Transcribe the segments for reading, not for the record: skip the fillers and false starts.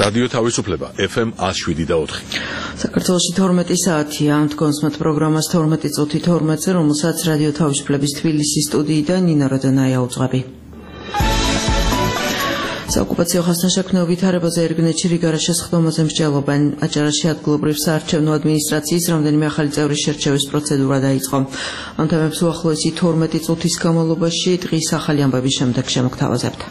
რადიო თავისუფლება FM 107.4. საქართველოში 12 საათია, ამ თქონსმეთ პროგრამას 12 წუთი 12-ზე, რომელსაც რადიო თავისუფლების თბილისის სტუდიიდან ნინა როდანაია უძღვები. საოკუპაციო ხასნაშექმნეო ვითარებაზე ერგნეთში რიგარა შესხდომაზე მსჯელობენ. აჭარაში ადგილობრივ საარჩევნო ადმინისტრაციის რამდენიმე ახალი წევრის შერჩევის პროცედურა დაიწყო. ამ თემებს უახლოესი 12 წუთის განმავლობაში დღის ახალი ამბების შემდეგ შემოგთავაზებთ.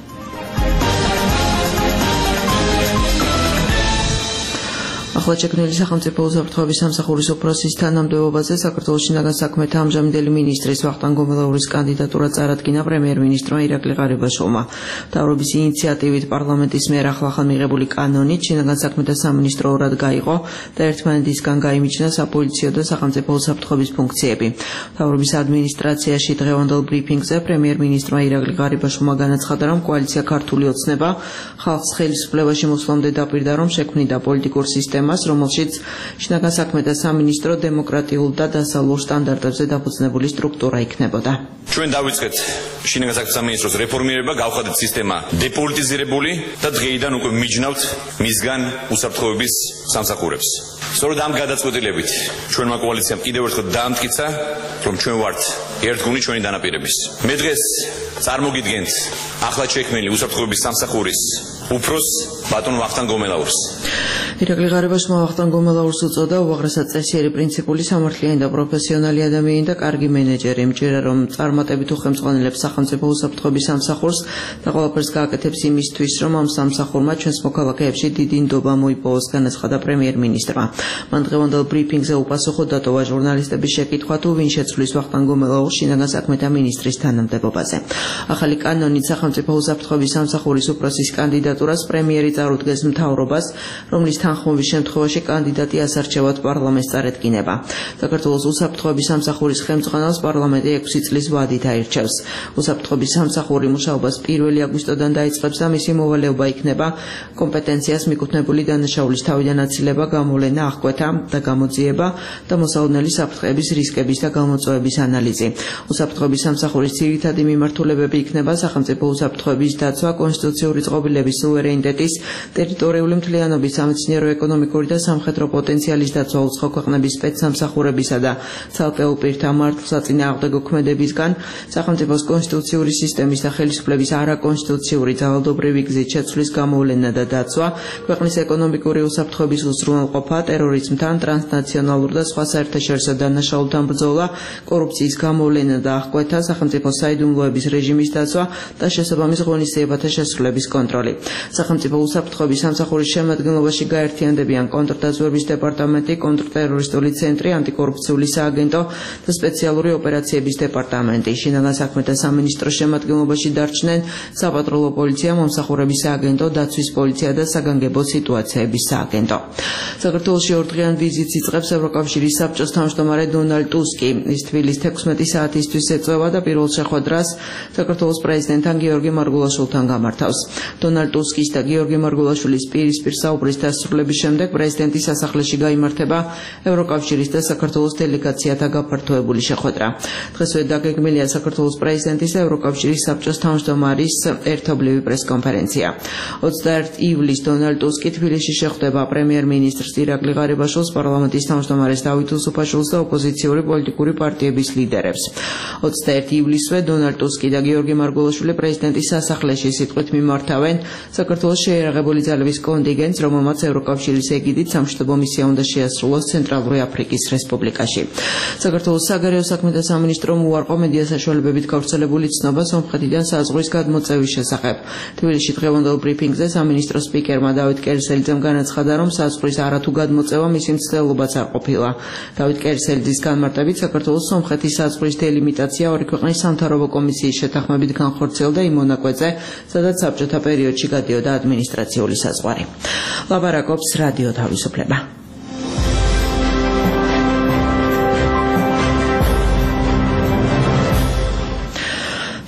ახლა შექმნილი სახელმწიფო უსაფრთხოების სამსახურის უფროსის თანამდებობაზე საქართველოს შინაგან საქმეთა ამჟამინდელი მინისტრის ვახტანგ გომელაურის კანდიდატურა წარადგინა პრემიერ-მინისტრმა ირაკლი ღარიბაშვილმა. მთავრობის ინიციატივით პარლამენტის მიერ ახლა მიღებული კანონით შინაგან საქმეთა სამინისტრო ორად გაიყო და ერთმანეთისგან გაიმიჯნა საპოლიციო და სახელმწიფო უსაფრთხოების ფუნქციები. მთავრობის ადმინისტრაციაში დღევანდელ ბრიფინგზე პრემიერ-მინისტრმა ირაკლი ღარიბაშვილმა განაცხადა, რომ კოალიცია ქართული ოცნება ხალხს ხელისუფლებაში მოსვლამდე დაპირდა, რომ შექმნიდა პოლიტიკურ სისტემას, რომელშიც შინაგან საქმეთა სამინისტრო დემოკრატიულ და დასავლურ სტანდარტებზე დაფუძნებული სტრუქტურა იქნებოდა. ჩვენ დავიწყეთ შინაგან საქმეთა სამინისტროს რეფორმირება, გავხადეთ სისტემა დეპოლიტიზირებული და დღეიდან უკვე მიჯნავთ მისგან უსაფრთხოების სამსახურებს. სწორედ ამ გადაწყვეტილებით ჩვენმა კოალიციამ კიდევ ერთხელ დაამტკიცა, რომ ჩვენ ვართ ერთგუნი ჩვენი დანაპირების. მე დღეს წარმოგიდგენთ ახლად შექმნილი უსაფრთხოების სამსახურის უფროს ბატონ ვახტანგ გომელაურს. ირაკლი ღარიბაშვილმა ვახტანგ გომელაურს უწოდა უაღრესად წესიერი პრინციპული, სამართლიანი და პროფესიონალი ადამიანი და კარგი მენეჯერი. მჯერა, რომ წარმატებით უხელმძღვანელებს სახელმწიფო უსაფრთხოების სამსახურს და ყველაფერს გააკეთებს იმისთვის, რომ ამ სამსახურმა ჩვენს მოქალაქეებში დიდი ნდობა მოიპოვოს, განაცხადა პრემიერ-მინისტრმა. მან დღევანდელ ბრიფინგზე უპასუხო დატოვა ჟურნალისტების შეკითხვა, თუ ვინ შეცვლის ვახტანგ გომელაურს შინაგან საქმეთა მინისტრის თანამდებობაზე. ახალი კანონით სახელმწიფო უსაფრთხოების სამსახურის უფროსის კანდიდატურას პრემიერი წარუდგეს მთავრობას, რომლის თანხმობის შემთხვევაში კანდიდატი ასარჩევად პარლამენტს წარედგინება. საქართველოს უსაფრთხოების სამსახურის ხელმძღვანელს პარლამენტი 6 წლის ვადით აირჩევს. უსაფრთხოების სამსახური მუშაობას 1 აგვისტოდან დაიწყებს და მისი მოვალეობა იქნება კომპეტენციას მიკუთვნებული დანაშაულის თავიდან აცილება, გამოვლენა, აღკვეთა და გამოძიება და მოსალოდნელი საფრთხეების რისკების და გამოწვევების ანალიზი. უსაფრთხოების სამსახურის ძირითადი მიმართულებები იქნება სახელმწიფო უსაფრთხოების დაცვა, კონსტიტუციური წყობილების სუვერენიტეტის, ტერიტორიული მთლიანობის, სამეცნიერო-ეკონომიკური და სამხედრო პოტენციალის დაცვა, უცხო ქვეყნების სპეცსამსახურებისა და ცალკეულ პირთა მართლსაწინააღმდეგო ქმედებისგან, სახელმწიფოს კონსტიტუციური სისტემის და ხელისუფლების არაკონსტიტუციური ძალადობრივი გზით შეცვლის გამოვლენა და დაცვა, ქვეყნის ეკონომიკური უსაფრთხოების უზრუნველყოფა, ტერორიზმთან, ტრანსნაციონალურ და სხვა საერთაშორისო დანაშაულთან ბრძოლა, კორუფციის გამოვლენა და აღკვეთა, სახელმწიფო საიდუმლოების რეჟიმის დაცვა და შესაბამის ღონისძიებათა შესრულების კონტროლი. სახელმწიფო უსაფრთხოების სამსახურის შემადგენლობაში გაერთიანდებიან კონტრდაზვერვის დეპარტამენტი, კონტრტერორისტული ცენტრი, ანტიკორუფციული სააგენტო და სპეციალური ოპერაციების დეპარტამენტი. შინაგან საქმეთა სამინისტროს შემადგენლობაში დარჩნენ საპატრულო პოლიცია, მომსახურების სააგენტო, დაცვის პოლიცია და საგანგებო სიტუაციების სააგენტო. საქართველოში ორდღიან ვიზიტს იწყებს ევროკავშირის საბჭოს თავმჯდომარე დონალდ ტუსკი. ის თბილისს 16 საათისთვის ეწევა და პირველ შეხვედრას საქართველოს პრეზიდენტთან გიორგი მარგულაშვილთან გამართავს. დონალდ ტუსკის და გიორგი მარგულაშვილის პირისპირ საუბრის დასრულების შემდეგ პრეზიდენტის სასახლეში გაიმართება ევროკავშირის და საქართველოს დელეგაციათა გაფართოებული შეხვედრა. დღესვე დაგეგმილია საქართველოს პრეზიდენტის და ევროკავშირის საბჭოს თავმჯდომარის ერთობლივი პრესკონფერენცია. 21 ივლისს დონალდ ტუსკი თბილისში შეხვდება პრემიერ-მინისტრს ირაკლი ღარიბაშვილს, პარლამენტის თავმჯდომარეს დავით უსუფაშვილს და ოპოზიციური პოლიტიკური პარტიების ლიდერებს. 21 ივლისვე დონალდ ტუსკი და გიორგი მარგულაშვილი პრეზიდენტის სასახლეში სიტყვით მიმართავენ საქართველოს შეიარაღებული ძალების კონტინგენტს, რომელმაც ევროკავშირის ეგიდით სამშვიდობო მისია უნდა შეასრულოს ცენტრალური აფრიკის რესპუბლიკაში. საქართველოს საგარეო საქმეთა სამინისტრომ უარყო მედია საშუალებებით გავრცელებული ცნობა სომხეთიდან საზღვრის გადმოწევის შესახებ. თბილისში დღევანდელ ბრიფინგზე სამინისტროს სპიკერმა დავით კერსელიძემ განაცხადა, რომ საზღვრის არათუ გადმოწევა მისი მცდელობაც არ ყოფილა. დავით კერსელიძის განმარტებით, საქართველოს სომხეთის საზღვრის დელიმიტაცია ორი ქვეყნის სამთავრობო კომისიის შეთანხმებით განხორციელდა იმ მონაკვეთზე, სადაც საბჭოთა პერიოდში გადიოდა ადმინისტრაციული საზღვარი. ლაპარაკობს რადიო თავისუფლება.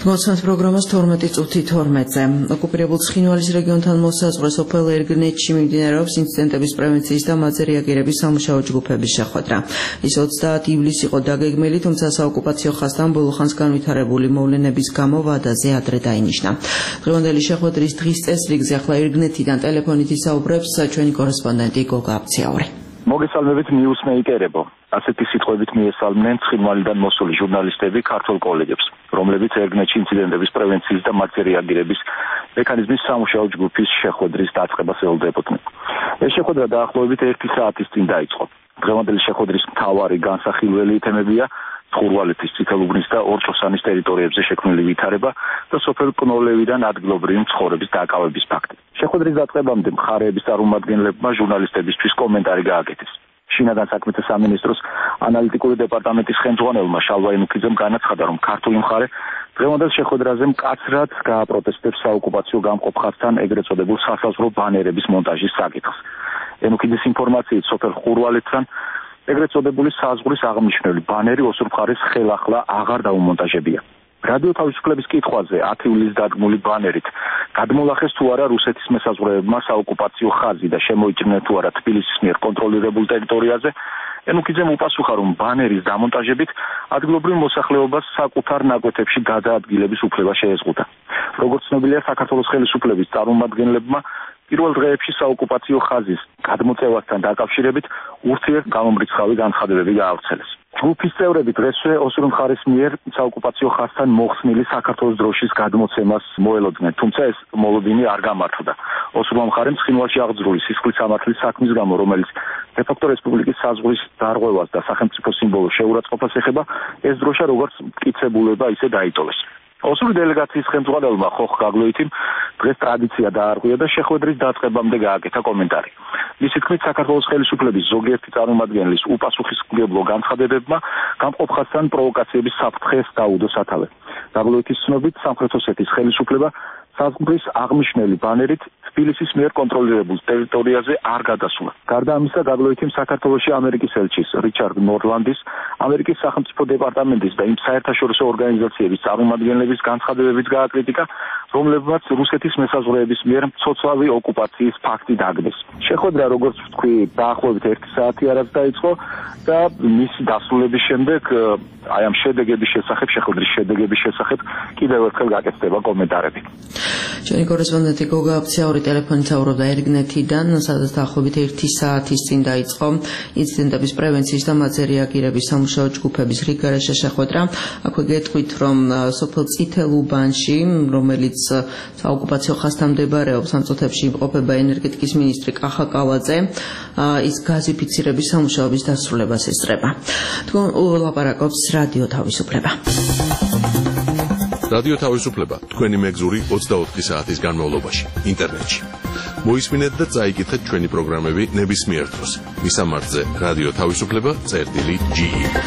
Თქოს პროგრამას 12 წუთი 12-ზე. ოკუპირებულ ცხინვალის რეგიონთან მოსაზღვრე სოფელ ერგნეთში მიმდინარეობს ინციდენტების პრევენციის და მათზე რეაგირების სამუშაო ჯგუფების შეხვედრა. ის 30 ივლისს იყო დაგეგმილი, თუმცა საოკუპაციო ხაზთან ბოლო ხანს განვითარებული მოვლენების გამო ვადაზე ადრე დაინიშნა. დღევანდელი შეხვედრის დღის წესრიგზე ახლა ერგნეთიდან ტელეფონით ისაუბრებს ჩვენი კორესპონდენტი გოგა აბციაური. მოგესალმებით ნიუსმეიკერებო. ასეთი სიტყვებით მიესალმნენ ცხინვალიდან მოსული ჟურნალისტები ქართულ კოლეგებს, რომლებიც ერგნეთში ინციდენტების პრევენციის და მათზე რეაგირების მექანიზმის სამუშაო ჯგუფის შეხვედრის დაწყებას ელოდებოდნენ. ეს შეხვედრა დაახლოებით 1 საათის წინ დაიწყო. დღევანდელი შეხვედრის მთავარი განსახილველი თემებია ხურვალეთის, წითელუბნის და ორჭოსანის ტერიტორიებზე შექმნილი ვითარება და სოფელ კნოლევიდან ადგილობრივი მცხოვრების დაკავების ფაქტი. შეხვედრის დაწყებამდე მხარეების წარმომადგენლებმა ჟურნალისტებისთვის კომენტარი გააკეთეს. შინაგან საქმეთა სამინისტროს ანალიტიკური დეპარტამენტის ხელმძღვანელმა შალვა ენუქიძემ განაცხადა, რომ ქართული მხარე დღევანდელ შეხვედრაზე მკაცრად გააპროტესტებს საოკუპაციო გამყოფ ხაზთან ეგრეთ წოდებულ სასაზღვრო ბანერების მონტაჟის საკითხს. ენუქიძის ინფორმაციით სოფელ ხურვალეთთან ეგრეთ წოდებული საზღვრის აღნიშნული ბანერი ოსურ მხარეს ხელახლა აღარ დაუმონტაჟებია. რადიო თავისუფლების კითხვაზე 10 ივლისს დადგმული ბანერით გადმოლახეს თუ არა რუსეთის მესაზღვრეებმა საოკუპაციო ხაზი და შემოიჭრნენ თუ არა თბილისის მიერ კონტროლირებულ ტერიტორიაზე, ენუქიძემ უპასუხა, რომ ბანერის დამონტაჟებით ადგილობრივ მოსახლეობას საკუთარ ნაკვეთებში გადაადგილების უფლება შეეზღუდა. როგორც ცნობილია, საქართველოს ხელისუფლების წარმომადგენლებმა პირველ დღეებში საოკუპაციო ხაზის გადმოწევასთან დაკავშირებით ურთიერთგამომრიცხავი განცხადებები გაავრცელეს. ჯგუფის წევრები დღესვე ოსურ მხარის მიერ საოკუპაციო ხაზთან მოხსნილი საქართველოს დროშის გადმოცემას მოელოდნენ, თუმცა ეს მოლოდინი არ გამართლდა. ოსურმა მხარემ ცხინვალში აღძრული სისხლის სამართლის საქმის გამო, რომელიც დე-ფაქტო რესპუბლიკის საზღვრის დარღვევას და სახელმწიფო სიმბოლოს შეურაცხყოფას ეხება, ეს დროშა როგორც მტკიცებულება ისე დაიტოვეს. ოსური დელეგაციის ხელმძღვანელმა ხოხ გაგლოითიმ დღეს ტრადიცია დაარღვია და შეხვედრის დაწყებამდე გააკეთა კომენტარი. მისი თქმით, საქართველოს ხელისუფლების ზოგიერთი წარმომადგენლის უპასუხისმგებლო განცხადებებმა გამყოფ ხაზთან პროვოკაციების საფრთხეს დაუდო სათავე. გაგლოითის ცნობით, სამხრეთ ოსეთის ხელისუფლება საზღვრის აღნიშნული ბანერით თბილისის მიერ კონტროლირებულ ტერიტორიაზე არ გადასულა. გარდა ამისა, გაგლოითიმ საქართველოში ამერიკის ელჩის რიჩარდ ნორლანდის, ამერიკის სახელმწიფო დეპარტამენტის და იმ საერთაშორისო ორგანიზაციების წარმომადგენლების განცხადებებიც გააკრიტიკა, რომლებმაც რუსეთის მესაზღვრეების მიერ მცოცავი ოკუპაციის ფაქტი დაგდეს. შეხვედრა, როგორც ვთქვი, დაახლოებით 1 საათი არაც დაიწყო და მისი დასრულების შემდეგ აი ამ შედეგების შესახებ, შეხვედრის შედეგების შესახებ კიდევ ერთხელ გაკეთდება კომენტარები. ჩვენი კორესპონდენტი გოგა აბციაური ტელეფონით საუბრობდა ერგნეთიდან, სადაც დაახლოებით 1 საათის წინ დაიწყო ინციდენტების პრევენციის და მათზე რეაგირების სამუშაო ჯგუფების რიგგარეშე შეხვედრა. აქვე გეტყვით, რომ სოფელ წითელუბანში, რომელიც საოკუპაციო ხაზთან მდებარეობს, ამ წუთებში იმყოფება ენერგეტიკის მინისტრი კახა კალაძე, ის გაზიფიცირების სამუშაოების დასრულებას ესწრება. თქვენ ვლაპარაკობს რადიო თავისუფლება. რადიო თავისუფლება თქვენი მეგზური 24 საათის განმავლობაში ინტერნეტში. მოისმინეთ და წაიკითხეთ ჩვენი პროგრამები ნებისმიერ დროს. მისამართზე რადიო თავისუფლება.ge.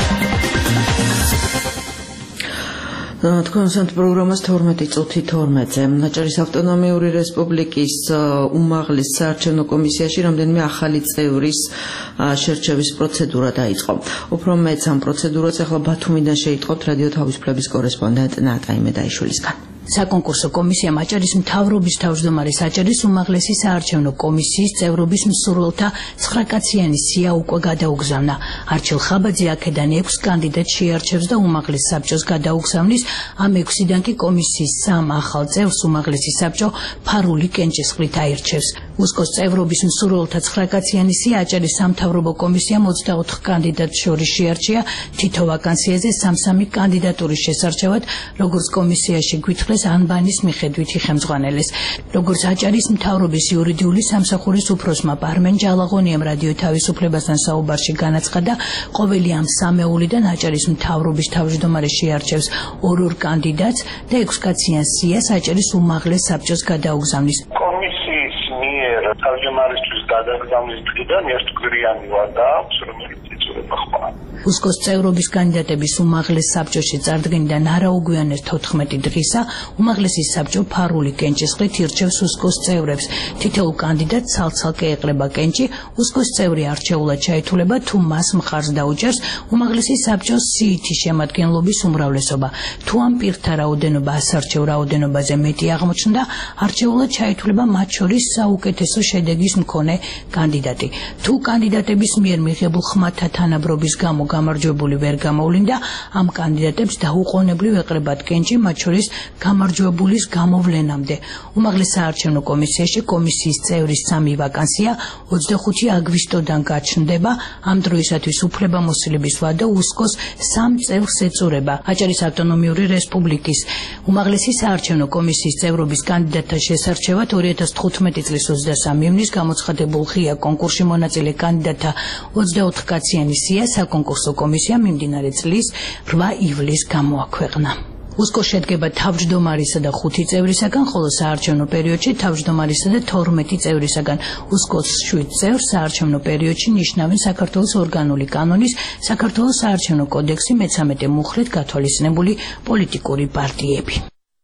თქვენ სანთ პროგრამას 12 წუთი 12-ზე. აჭარის ავტონომიური რესპუბლიკის უმაღლეს საარჩევნო კომისიაში რამდენიმე ახალი წევრის შერჩევის პროცედურა დაიწყო. უფრო მეც ამ პროცედურას ახლა ბათუმიდან შეიტყოთ რადიო თავისუფლების კორესპონდენტ ნატა იმედაიშვილისგან. საკონკურსო კომისიამ აჭარის მთავრობის თავმჯდომარის აჭარის უმაღლესი საარჩევნო კომისიის წევრობის მსურველთა 9 კაციანი სია უკვე გადაუგზავნა. არჩილ ხაბაძე აქედან 6 კანდიდატს შეარჩევს და უმაღლეს საბჭოს გადაუგზავნის. ამ 6-დან კი კომისიის 3 ახალ წევრს უმაღლესი საბჭო ფარული კენჭისყრით აირჩევს. უსკოს წევრობის მსურველთა 9 კაციანი სია აჭარის სამთავრობო კომისიამ 24 კანდიდატს შორის შეარჩია. თითო ვაკანსიაზე 3-3 კანდიდატურის შესარჩევად, როგორც კომისიაში გვითხრეს ანბანის მიხედვით იხემძღვანელეს. როგორც აჭარის მთავრობის იურიდიული სამსახურის უფროსმა პარმენ ჯალაღონიამ რადიო თავისუფლებასთან საუბარში განაცხადა, ყოველი ამ სამეულიდან აჭარის მთავრობის თავმჯდომარე შეარჩევს 2 კანდიდატს და 6 კაციან სიას აჭარის უმაღლეს საბჭოს გადაუგზავნის. კომისიის მიერ თავმჯდომარისთვის გადაგზავნის დღიდან ერთკვირიანი ვადა აქვს, რომელიც იწურება ხმა. უსკოს წევრობის კანდიდატების უმაღლეს საბჭოში წარდგენიდან არაუგვიანეს 14 დღისა უმაღლესი საბჭო ფარული კენჭისყრით ირჩევს უსკოს წევრებს. თითოეულ კანდიდატს ცალ-ცალკე ეყრება კენჭი, უსკოს წევრი არჩეულად ჩაითვლება თუ მას მხარს დაუჭერს უმაღლესი საბჭოს სიითი შემადგენლობის უმრავლესობა. თუ ამ პირთა რაოდენობა ასარჩევ რაოდენობაზე მეტი აღმოჩნდა, არჩეულად ჩაითვლება მათ შორის საუკეთესო შედეგის მქონე კანდიდატი. თუ კანდიდატების მიერ მიღებულ ხმათა თანაბრობის გამო გამარჯვებული ვერ გამოვლინდა, ამ კანდიდატებს დაუყოვნებლივ ეყრებათ კენჭი, მათ შორის გამარჯვებულის გამოვლენამდე. უმაღლეს საარჩევნო კომისიაში კომისიის წევრის 3 ვაკანსია 25 აგვისტოდან გაჩნდება. ამ დროისათვის უფლებამოსილების ვადა უსკოს 3 წევრს ეწურება. აჭარის ავტონომიური რესპუბლიკის უმაღლესი საარჩევნო კომისიის წევრობის კანდიდატთა შესარჩევად 2015 წლის 23 ივნის გამოცხადებულ ღია კონკურსში მონაწილე კანდიდატთა 24 კაციანი სია საკონკურსო კომისიამ მიმდინარე წლის 8 ივლისს გამოაქვეყნა. უსკოს შედგება თავმჯდომარისა და 5 წევრისაგან, ხოლო საარჩევნო პერიოდში თავმჯდომარისა და 12 წევრისაგან. უსკოს 7 წევრს საარჩევნო პერიოდში ნიშნავენ საქართველოს ორგანული კანონის, საქართველოს საარჩევნო კოდექსი, მე-13 მუხლით გათვალისწინებული პოლიტიკური პარტიები.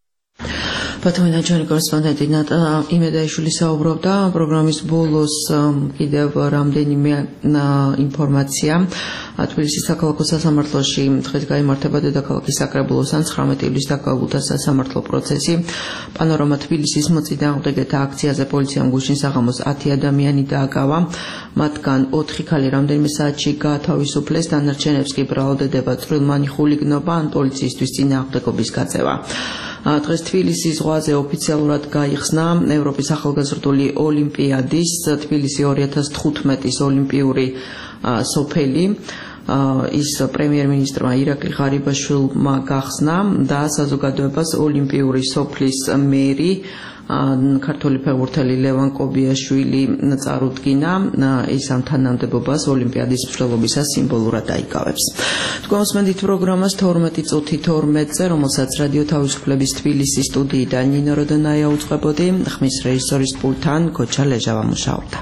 ბათუმიდან კორესპონდენტი ნატა იმედაიშვილი საუბრობდა. პროგრამის ბოლოს კიდევ რამდენიმე ინფორმაცია. თბილისის საქალაქო სასამართლოში დღეს გაიმართება დედაქალაქის საკრებულოს 19 ივლისს დაკავებულთა სასამართლო პროცესი. პანორამა თბილისის მოწინააღმდეგეთა აქციაზე პოლიციამ გუშინ საღამოს 10 ადამიანი დააკავა. მათგან 4 ქალი რამდენიმე საათში გაათავისუფლეს, დანარჩენებს კი ბრალდებათ წვრილმანი ხულიგნობა ან პოლიციისთვის წინააღმდეგობის გაწევა. დღეს თბილისის ზღვაზე ოფიციალურად გაიხსნა ევროპის ახალგაზრდული ოლიმპიადის თბილისი 2015-ის ოლიმპიური სოფელი. ის პრემიერ-მინისტრმა ირაკლი ღარიბაშვილმა გახსნა და საზოგადოებას ოლიმპიური სოფლის მერი ქართული ფეხბურთელი ლევან კობიაშვილი წარუდგინა. ის ამ თანამდებობას ოლიმპიადის მსვლელობისას სიმბოლურად დაიკავებს. თქვენ მოსმენთ პროგრამას 12:12-ზე, რომელსაც რადიო თავისუფლების თბილისის სტუდიიდან ნინო როდონაია უწყებოდი. ხმის რეჟისორის პულტთან გოჩა ლეჟავა მუშაობდა.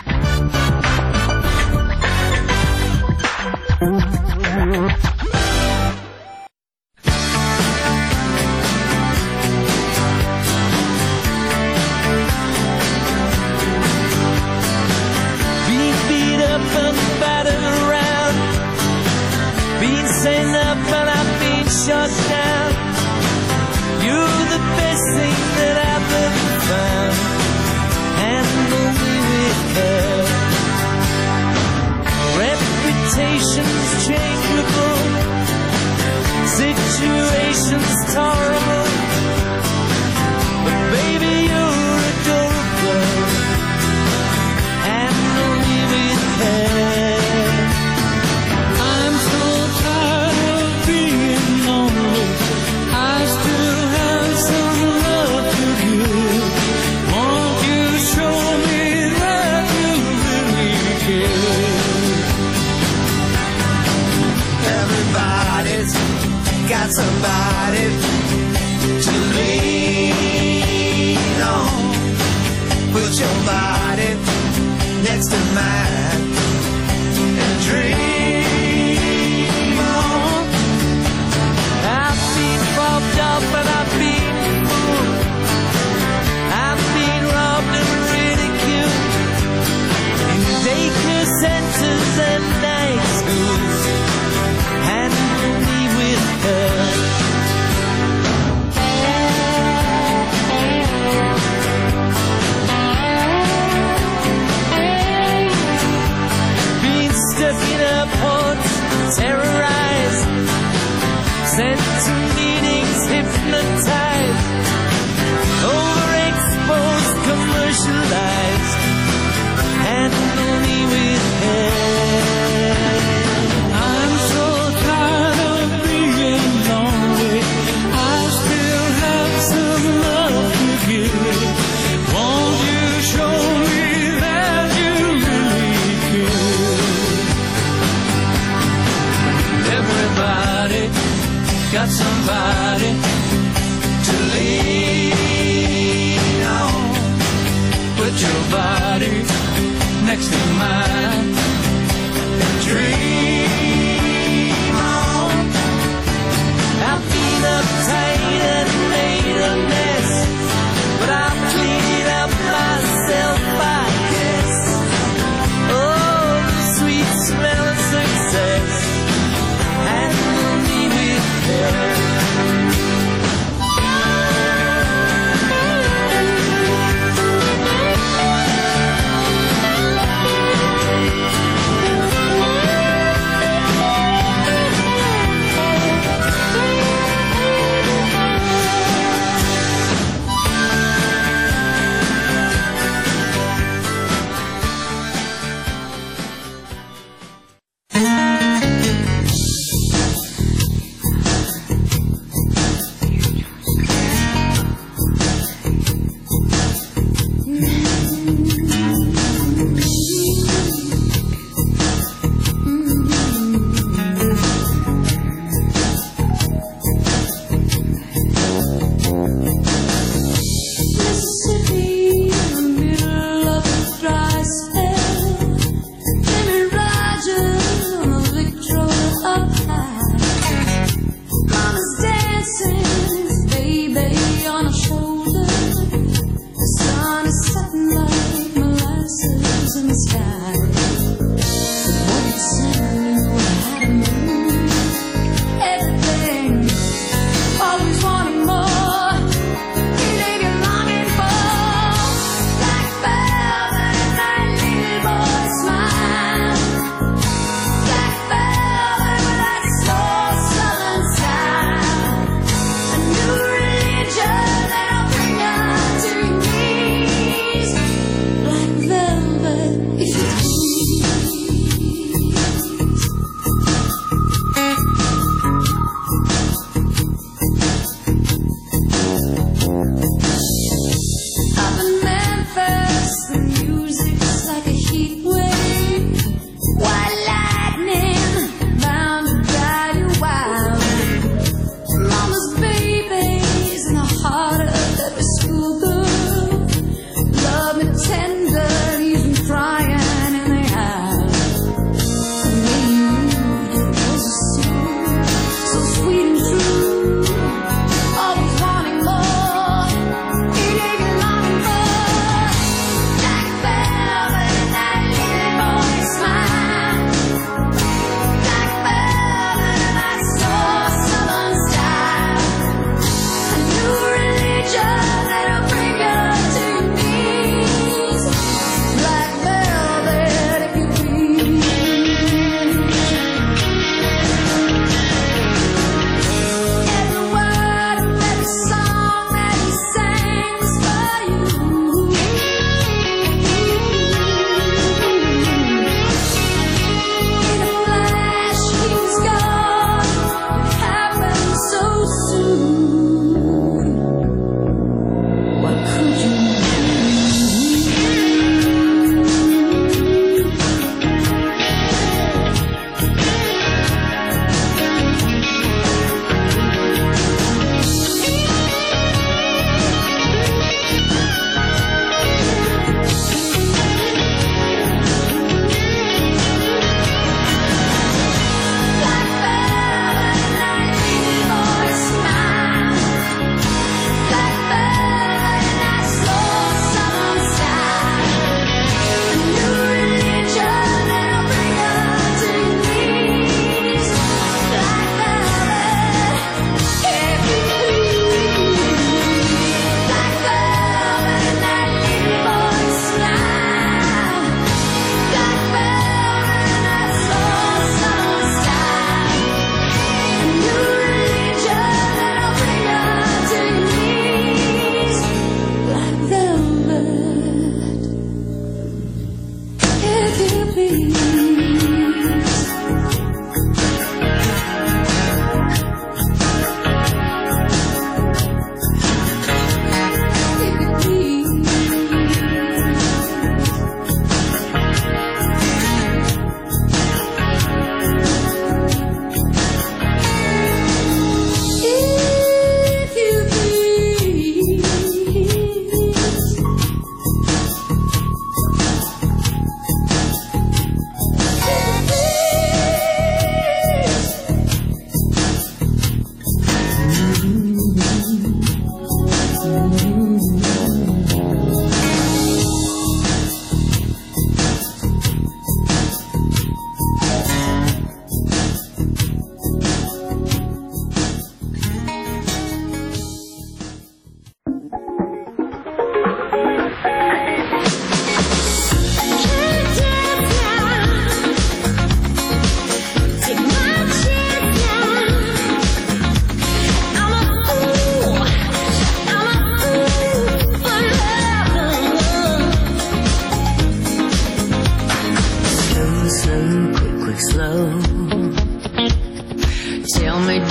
Got somebody to lean on. Put your body next to mine and dream.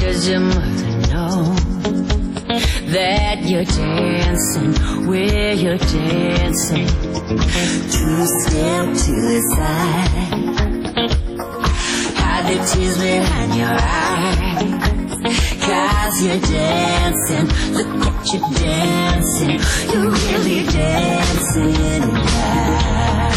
'cause you must know that you're dancing where you're dancing. 2 step to the side, hide the tears behind your eyes, 'cause you're dancing, look at you dancing, you're really dancing now.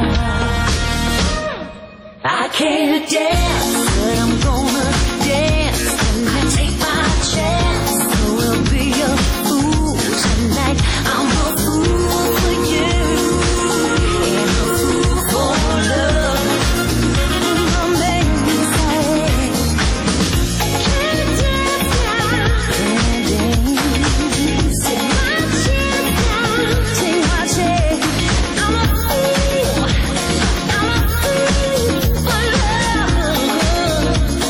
I can't dance, but I'm gonna dance, and I take my chance, so we'll be a fool tonight. I'm a fool for you, and a fool for love. Don't make me say, can't dance now, can't dance. Take my chance now, take my chance. I'm a fool, I'm a fool for love.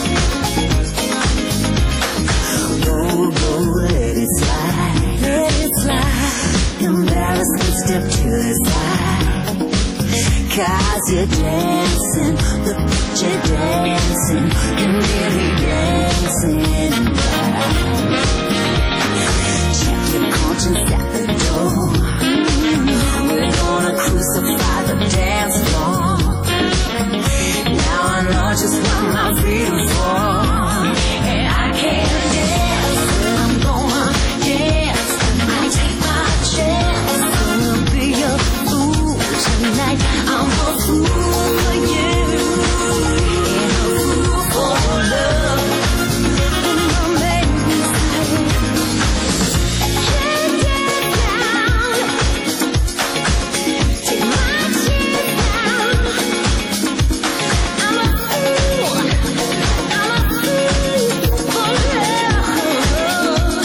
Go, let it slide, let it slide. Embarrassment, step to the side, 'cause you're dancing, look at you dancing, you're really dancing now. Check your conscience at the door, we're gonna crucify the dance floor. Now I know just what my freedom's for, and I can't dance, but I'm gonna dance, and I take my chance, gonna be a fool tonight. I'm a fool for you, and a fool for love. And don't make me say, can't dance now, take my chance now. I'm a fool, I'm a fool for love.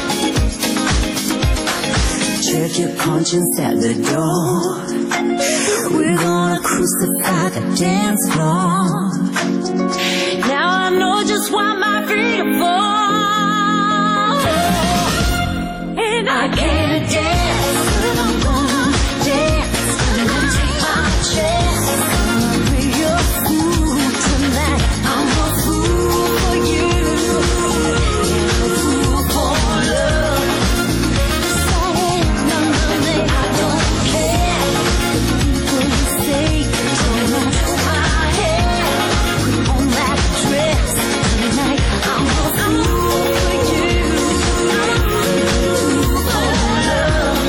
Check your conscience at the door, we're gonna crucify the dance floor. Now I know just what my freedom for, and I can't dance, but I'm gonna dance, and I take my chance, gonna be a fool tonight. I'm a fool for you, and a fool for love. Say nothing, I don't care. People say, don't know my hair, put on that dress tonight. I'm a fool for you, I'm a fool for love.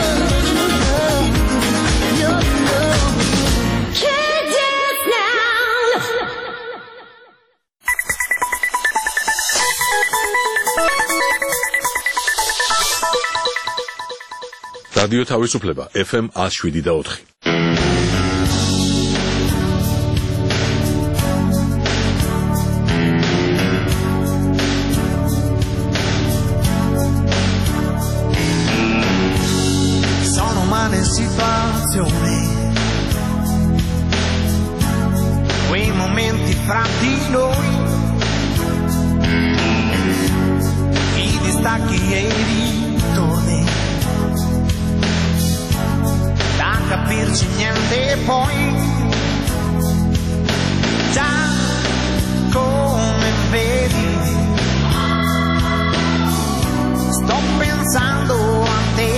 Love. Can't dance now. რადიო თავისუფლება FM 107.4. Sono umane situazioni, quei momenti fra di noi, i distacchi e i ritorni, da capirci niente poi, già come vedi, sto pensando a te.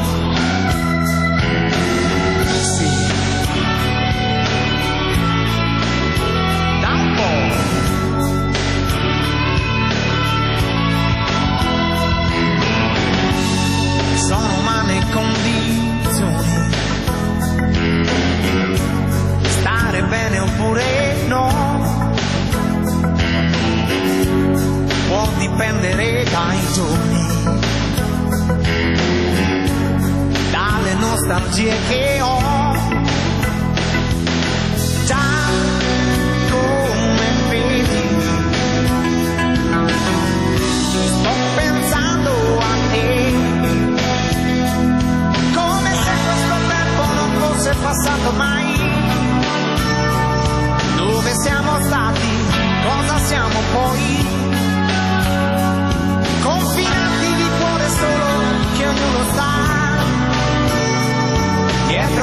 Sì, da un po'. Sono umane condizioni, stare bene oppure no, può dipendere dai giorni, dalle nostalgie che ho, già come vedi, sto pensando a te, come se questo tempo non fosse passato mai. Dove siamo stati, cosa siamo poi, confinati di cuore solo che ognuno sa, niente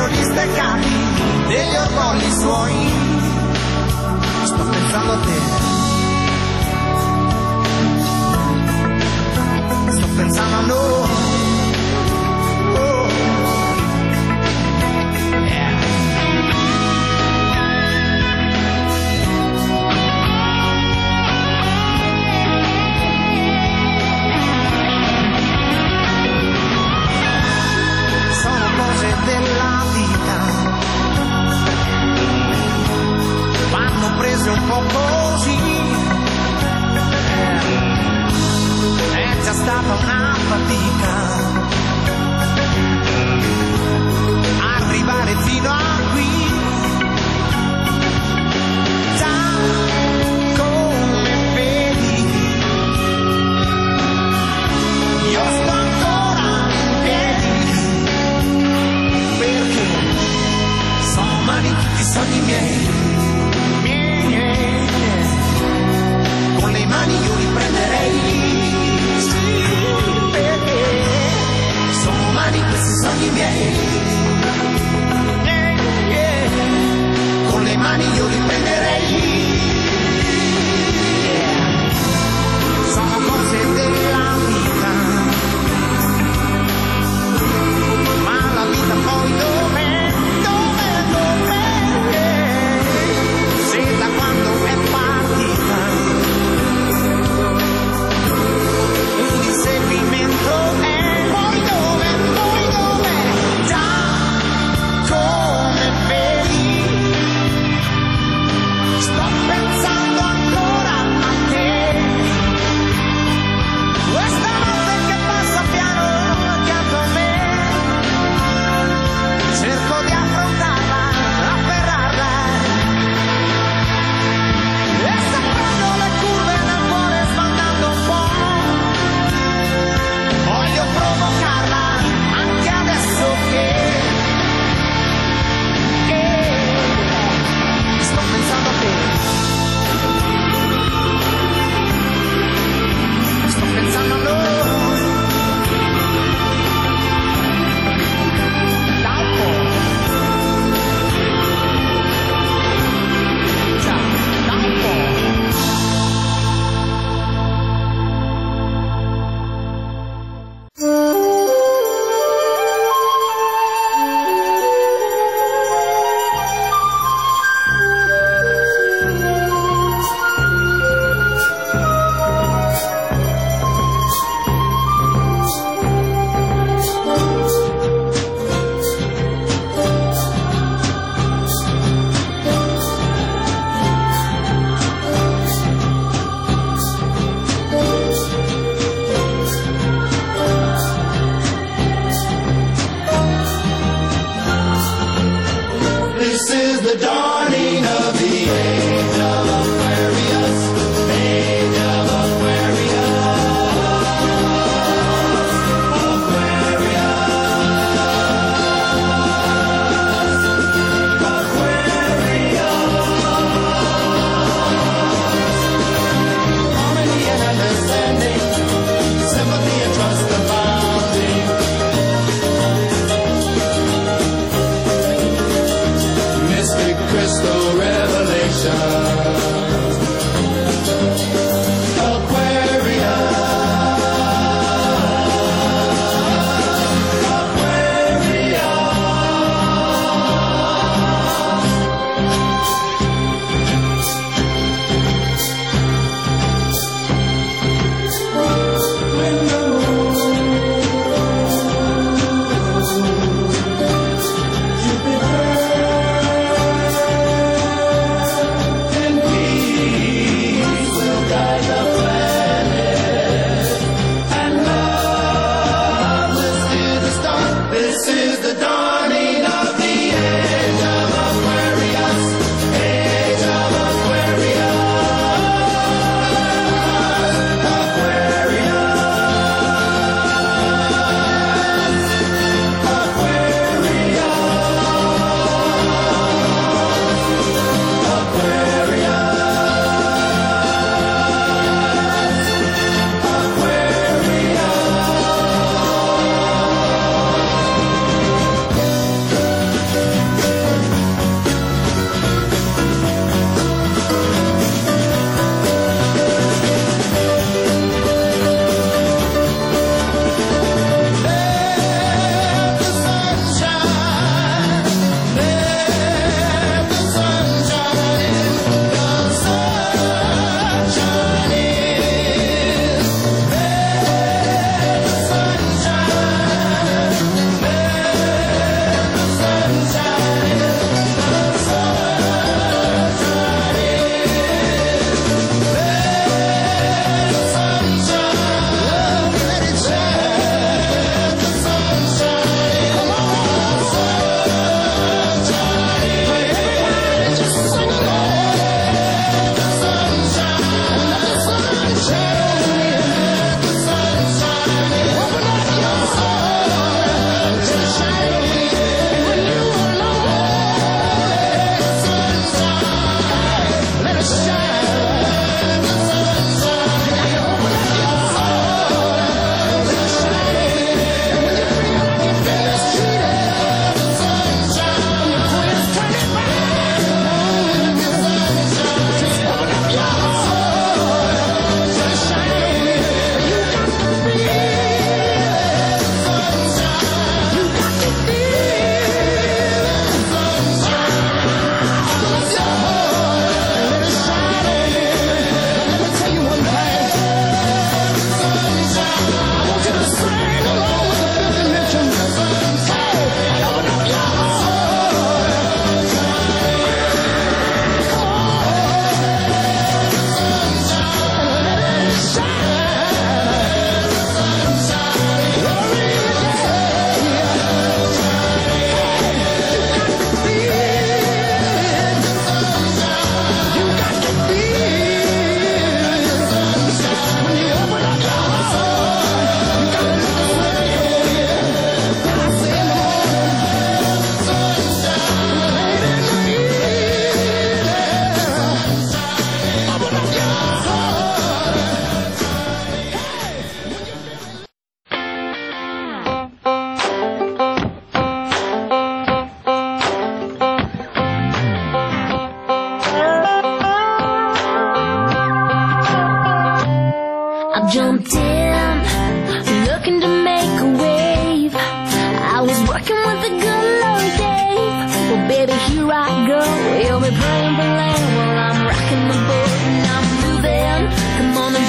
stata una fatica arrivare fino a qui. Già come vedi io sto ancora in piedi, perché sono umani tutti i sogni miei. Con le mani io li prenderei, sì, perché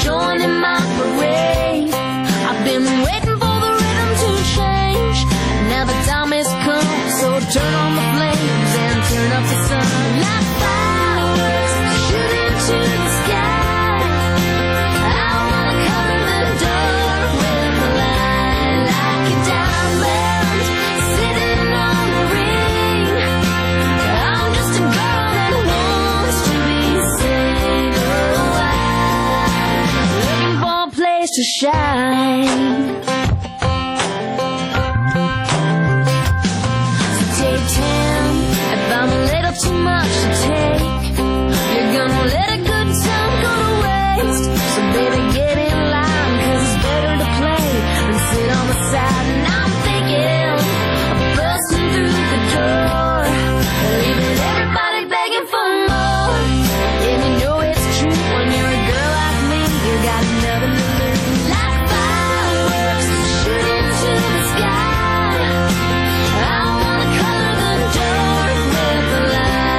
joining my parade. I've been waiting for the rhythm to change. Now the time has come, so turn on the flames and turn up the sun. Like fireworks shooting to the sky, I wanna color the dark with the light. Like a diamond sitting on the ring, I'm just a girl that wants to be seen. Oh, I'm looking for a place to shine. Too much to take, you're gonna let a good time go to waste. So baby, get in line, 'cause it's better to play than sit on the side. And I'm thinking of busting through the door, leaving everybody begging for more. And you know it's true, when you're a girl like me, you got nothing to lose. Like fireworks shooting to the sky, I wanna color the dark with the light.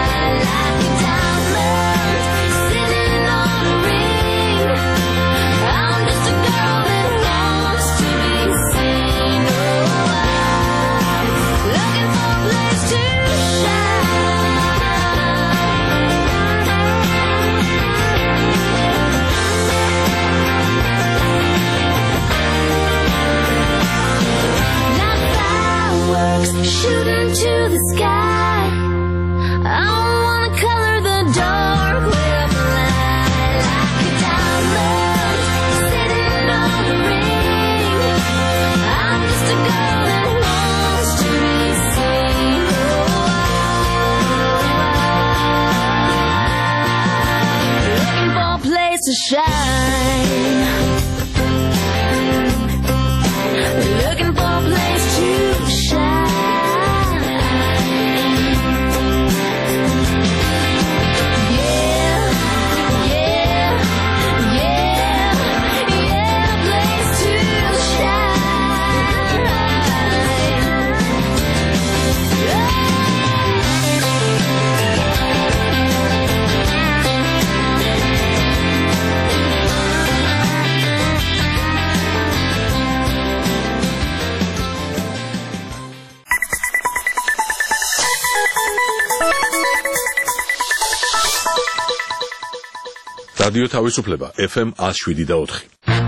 Shooting to the sky, I wanna color the dark with the light. Like a diamond sitting on the ring, I'm just a girl that wants to be seen. Looking for a place to shine, looking for a place to shine. რადიო თავისუფლება FM 107.4.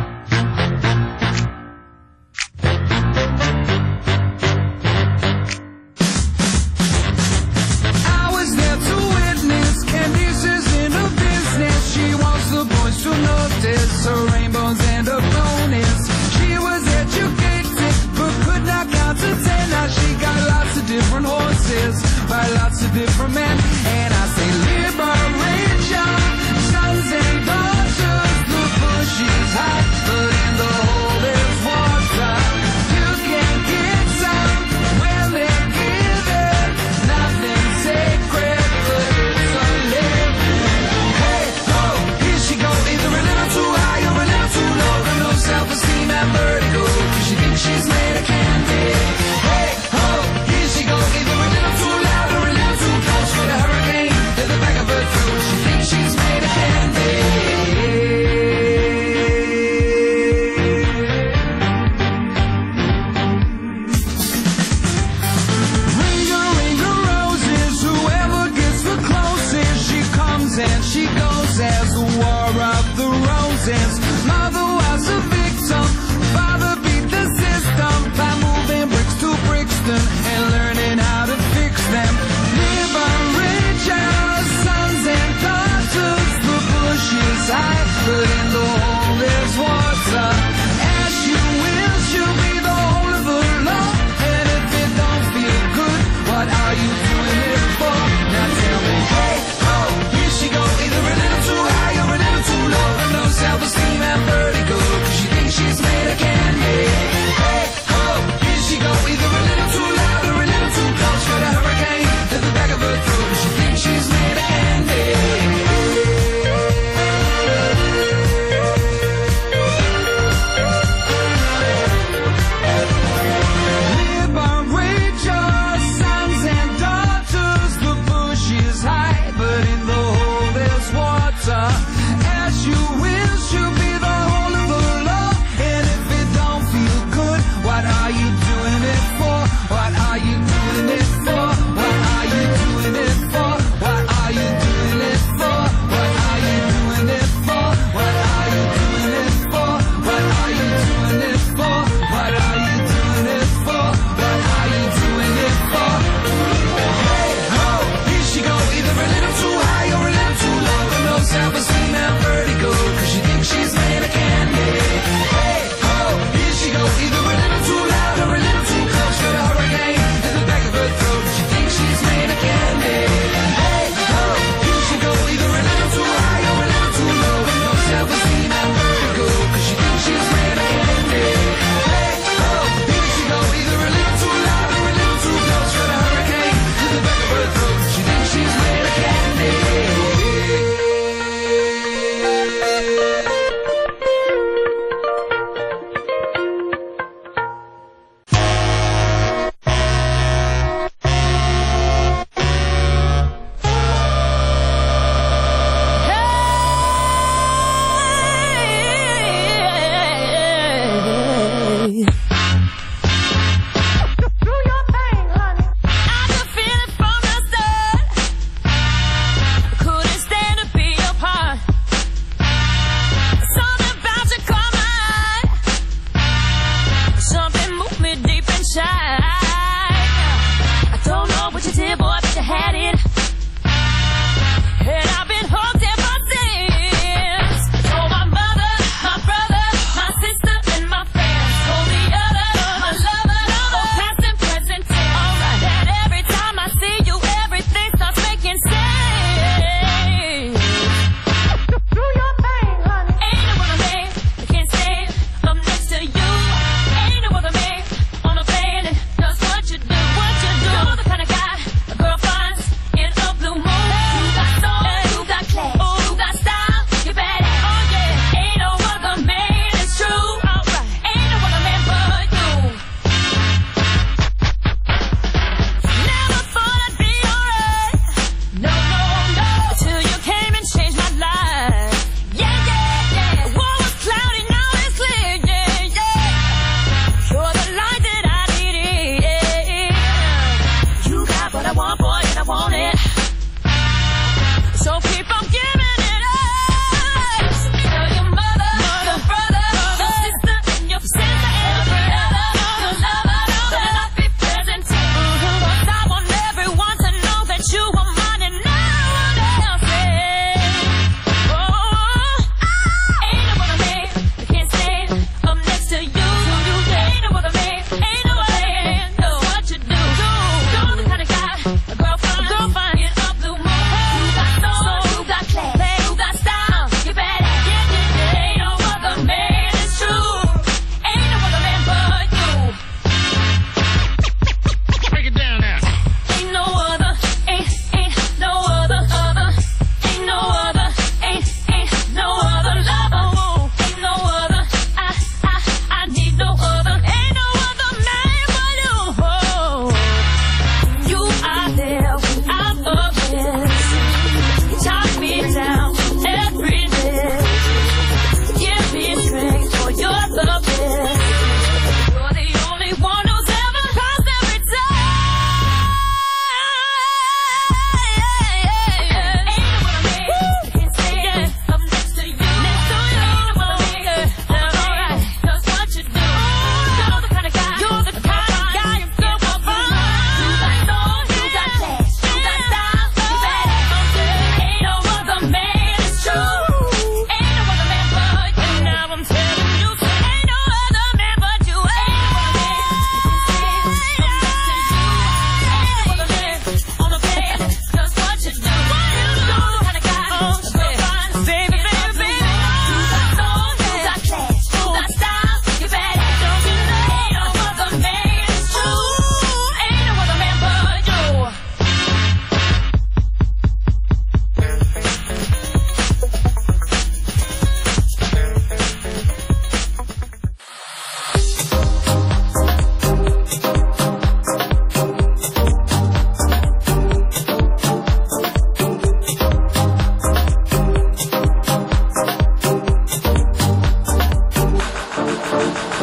Different horses by lots of different men, and I say liberation, sons and daughters, the bushes.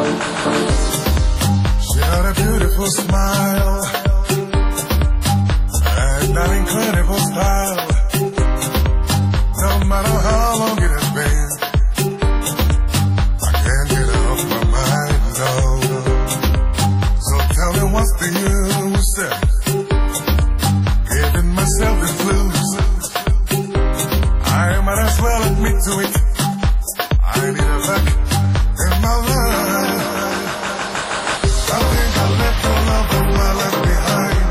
She had a beautiful smile and an incredible style. No matter how long it has been, I can't get her off my mind, no. So tell me what's the use giving myself the blues. I might as well admit to it, I need a luck in my life. I think I left the love of my life behind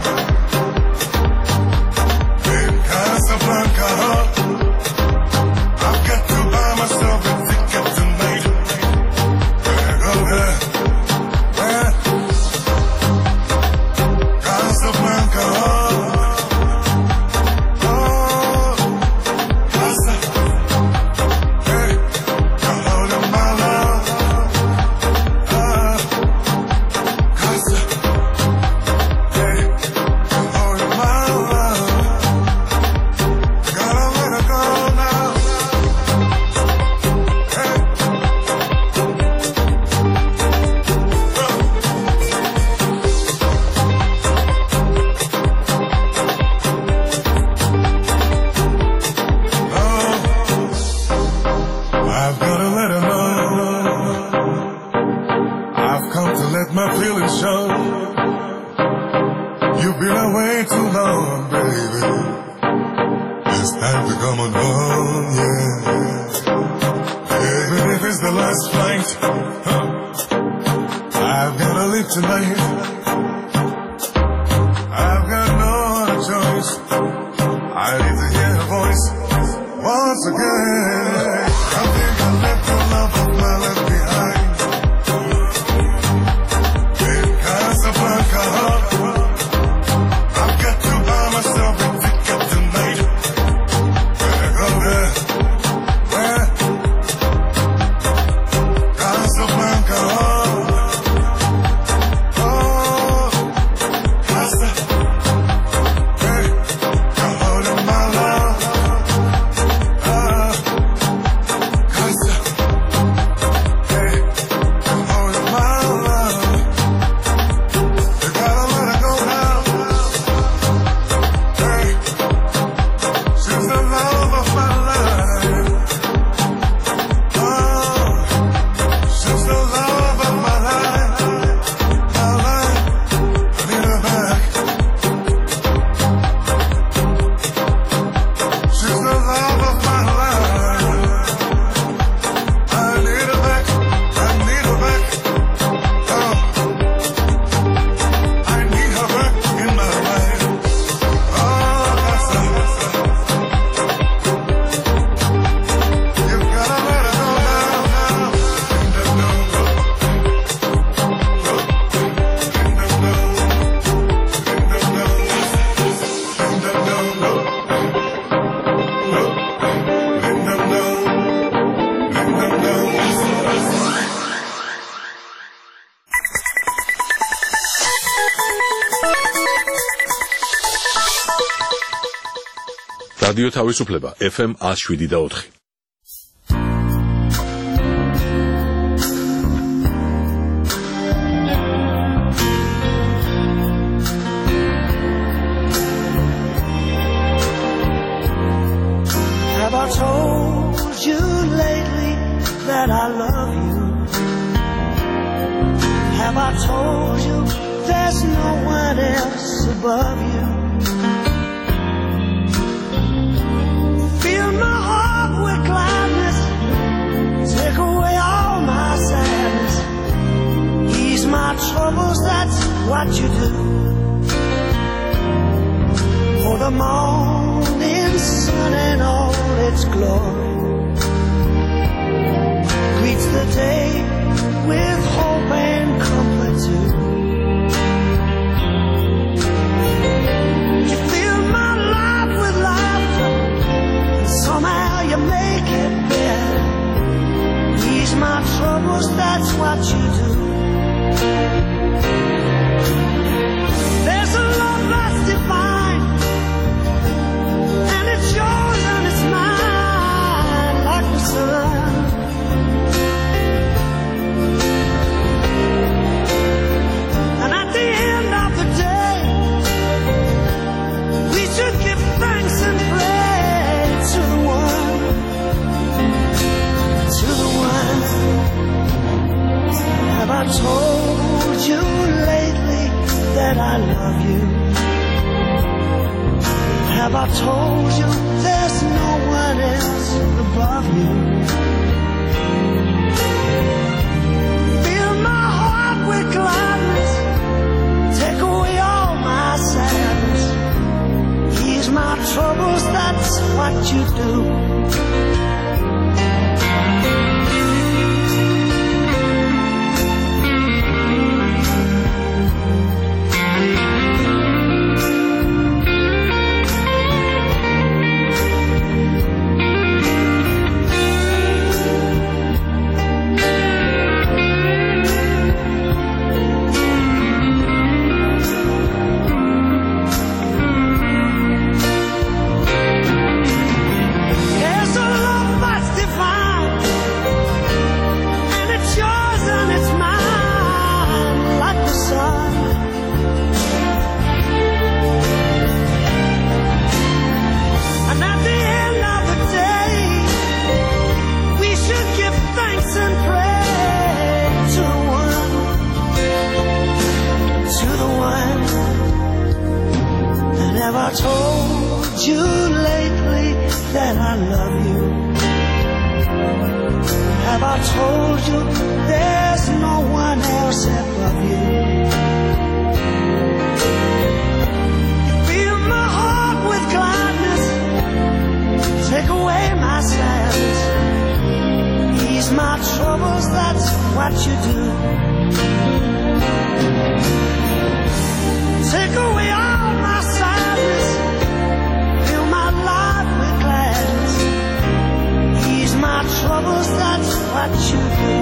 in Casablanca. I've got to buy myself a ticket tonight. Where go there? Where? Casablanca. Oh, Casa. Hey, you're holding my love. Casa. Hey, you're holding my love. Gotta let her go now. Hey. I've gotta let her know I've come to let my feelings show. You've been away too long, baby. It's time to come on home, yeah. Even if it's the last flight, I've gotta leave tonight. I've got no other choice. I need to hear her voice once again. I think I left the love of my life behind in Casablanca. I've got to buy myself a ticket tonight. Where go there? Where? Casablanca. Oh, Casa. Hey, you're holding my love. Casa. Hey, you're holding my love. You gotta let her go now. Hey, she's the love of my life. Oh, she's the love of my life. My life, I need her back. She's the love of my life. I need her back. I need her back. Oh, I need her back in my life. Oh, that's you gotta let her go now. რადიო თავისუფლება FM 107.4. Have I told you lately that I love you? Have I told you there's no one else above you? Fill my heart with gladness, take away all my sadness, ease my troubles, that's what you do. For the morning sun and all its glory greets the day with hope and comfort too. You fill my life with laughter, and somehow you make it better. Ease my troubles, that's what you do. There's a love that's divine, and it's yours and it's mine. told you lately that I love you? Have I told you there's no one else above you? Fill my heart with gladness, take away all my sadness, ease my troubles, that's what you do. I told you lately that I love you? Have I told you there's no one else above you? You fill my heart with gladness, take away my sadness, ease my troubles, that's what you do. Take away all my sadness, fill my life with gladness, ease my troubles, that's what you do.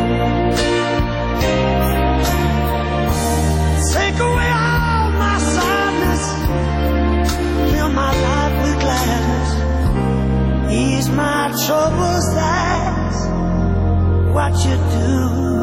Take away all my sadness, fill my life with gladness, ease my troubles, that's what you do.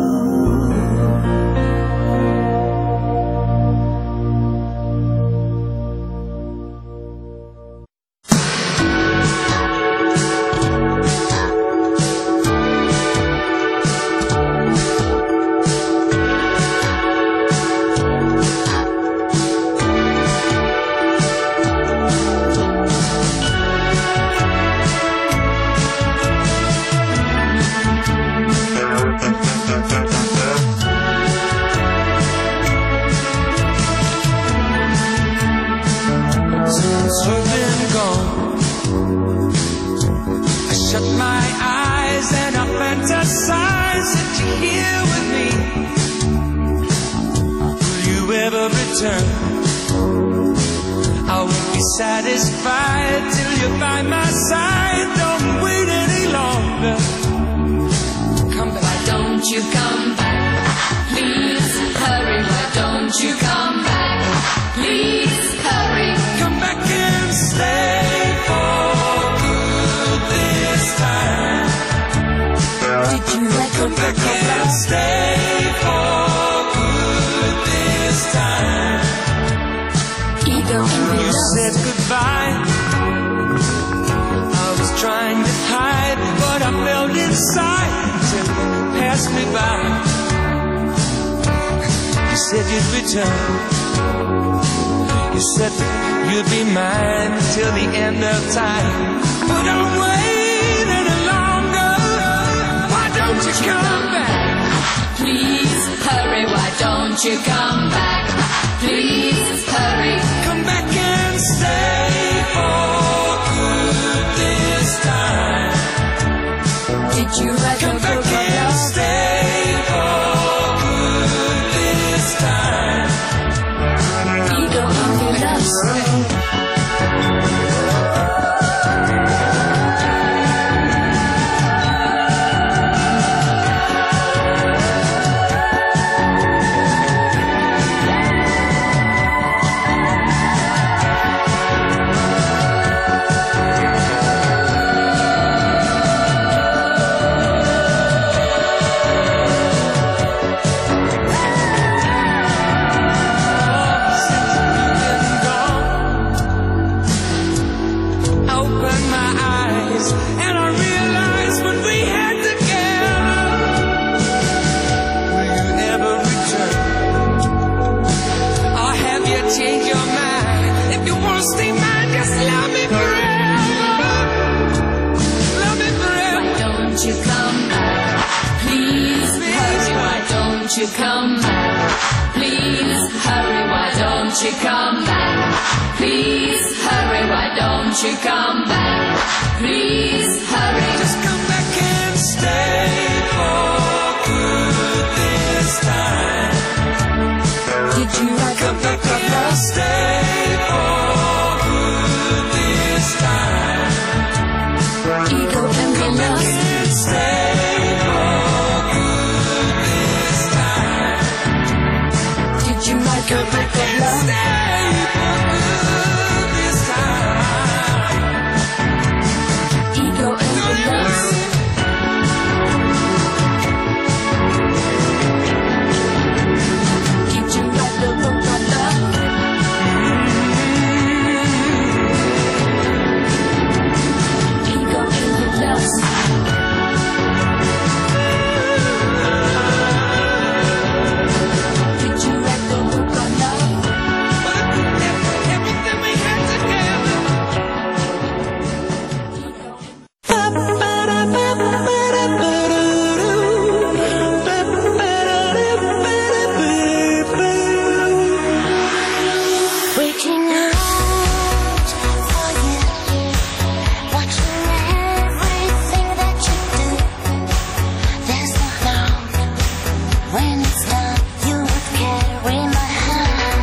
Satisfied till you're by my side. Don't wait any longer. Come back. Why don't you come back? Please hurry. Why don't you come back? Please hurry. Come back and stay for good this time. Did you let come back and stay for good this time? You said goodbye. I was trying to hide what I felt inside till you passed me by. You said you'd return. You said that you'd be mine till the end of time. But don't wait any longer. Why don't you come back? Please hurry. Why don't you come back? Please hurry. Come back and stay for good this time. Did you write come back and stay for good this time? You don't have to love come back? Please hurry, why don't you come back? Please hurry, why don't you come back? Please hurry. Just come back and stay for good this time. Did you Come back and stay for good this time. ego and Come back and stay for good this time. Did you like Come back and stay for good this time. ego and lust? Did you like the look of love? Ego and lust. Did you like the look of love? Everything we had together. Reaching out for you, watching everything that you do. There's no doubt when it's done, you would carry my hand,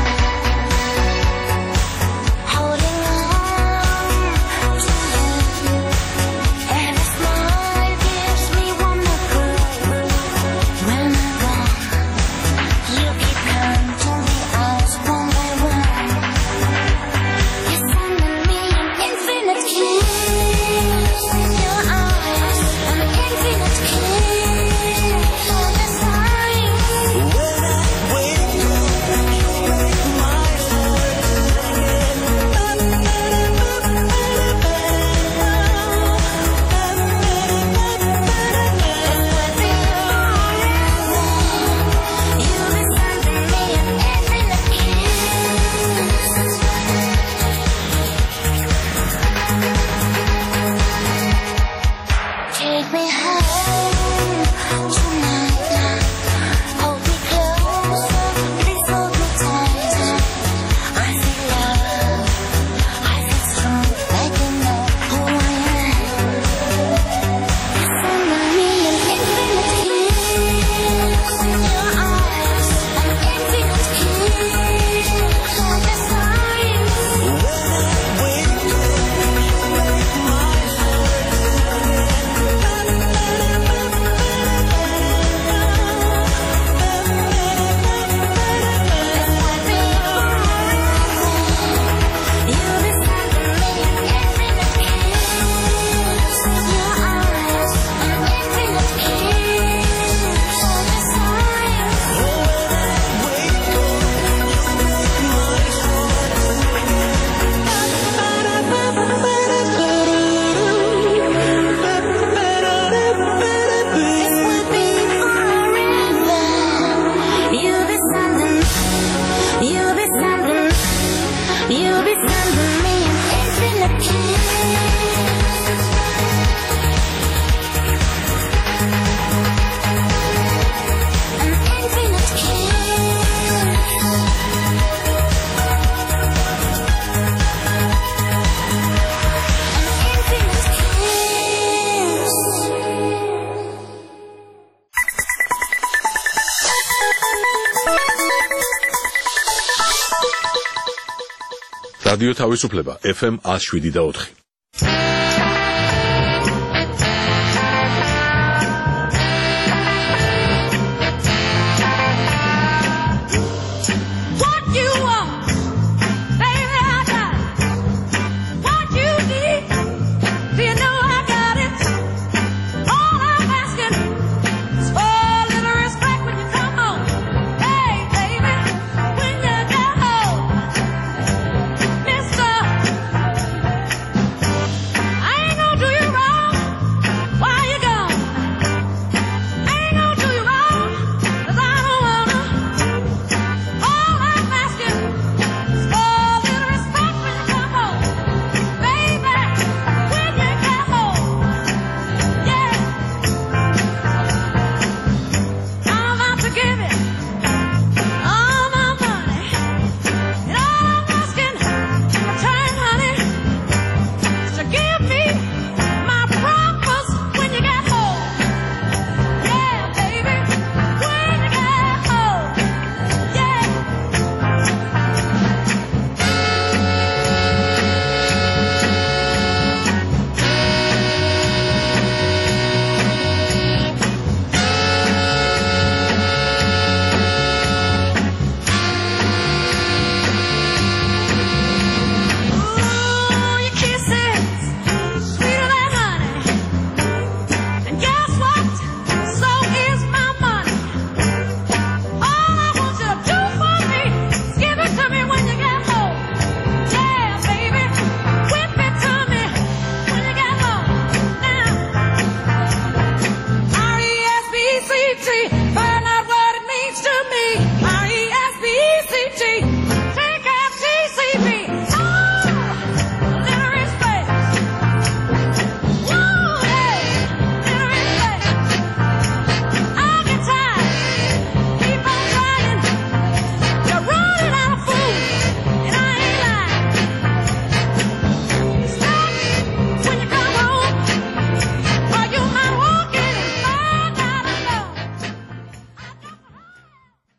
holding on to you. Every smile gives me one more proof. When I'm gone, you keep counting the hours one by one. You're sending me an infinite kiss in your eyes, an infinite kiss all the time. When I wake up, you make my heart singing. You'll be sending me an infinite kiss. Take me home tonight. Hold me closer, please hold me tight. I feel love, I feel strong, like you know who I am. You're sending me an infinite kiss in your eyes, an infinite kiss all the time. When I wake up, you make my heart You'll be sending me an infinite kiss in your eyes, an infinite kiss all the time. When I wake up, you make my heart This will be forever. You'll be sending me an infinite kiss. An infinite რადიო თავისუფლება FM 107 და 4.